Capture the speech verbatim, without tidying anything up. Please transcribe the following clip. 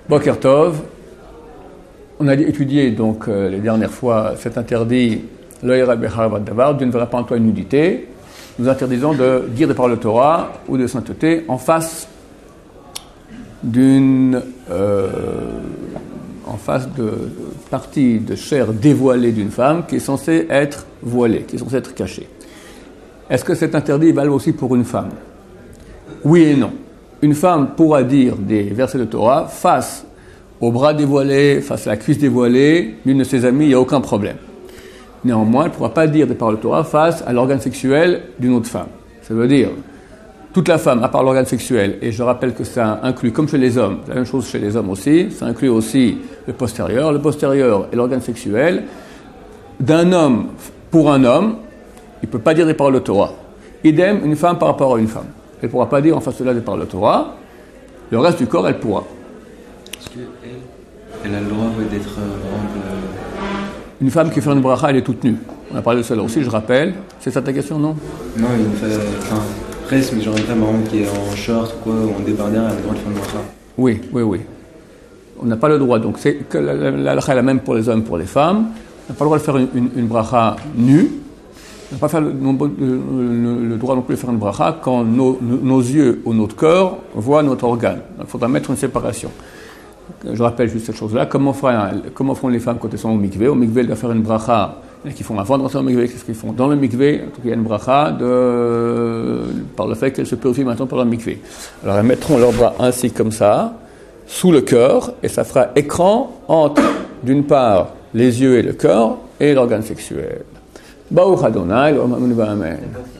Boker Tov. On a étudié donc euh, les dernières fois cet interdit Lo yira becharav davar, Dieu ne verra pas en toi une nudité. Nous interdisons de dire des paroles de Torah ou de sainteté en face d'une euh, en face de partie de chair dévoilée d'une femme qui est censée être voilée, qui est censée être cachée. Est-ce que cet interdit valable aussi pour une femme? Oui et non. Une femme pourra dire des versets de Torah face au bras dévoilé, face à la cuisse dévoilée d'une de ses amies, il n'y a aucun problème. Néanmoins, elle ne pourra pas dire des paroles de Torah face à l'organe sexuel d'une autre femme. Ça veut dire, toute la femme, à part l'organe sexuel, et je rappelle que ça inclut, comme chez les hommes, la même chose chez les hommes aussi, ça inclut aussi le postérieur. Le postérieur est l'organe sexuel d'un homme pour un homme, il ne peut pas dire des paroles de Torah. Idem, une femme par rapport à une femme. Elle ne pourra pas dire en face de là des paroles de Torah. Le reste du corps, elle pourra. Est-ce qu'elle elle a le droit d'être euh, Une femme qui fait une bracha, elle est toute nue. On a parlé de cela aussi, je rappelle. C'est ça ta question, non? Non, il me fait... Enfin, presque, mais genre une femme marrante qui est en short ou quoi, ou en débardeur, elle a le droit de faire une bracha. Oui, oui, oui. On n'a pas le droit. Donc, c'est que la, la, la halakha est la même pour les hommes, pour les femmes. On n'a pas le droit de faire une, une, une bracha nue. On n'a pas faire le, le, le droit non plus de faire une bracha quand nos, nos yeux ou notre corps voient notre organe. Il faudra mettre une séparation. Je rappelle juste cette chose-là. Comment, fera, comment font les femmes quand elles sont au mikvé? Au mikvé, elles doivent faire une bracha. Il y en a qui font avant de rentrer au mikvé, qu'est-ce qu'ils font dans le mikvé? En tout cas, il y a une bracha de, par le fait qu'elles se purifient maintenant par le mikvé. Alors, elles mettront leurs bras ainsi comme ça, sous le cœur, et ça fera écran entre, d'une part, les yeux et le cœur, et l'organe sexuel. Baruch Adonai, Amen.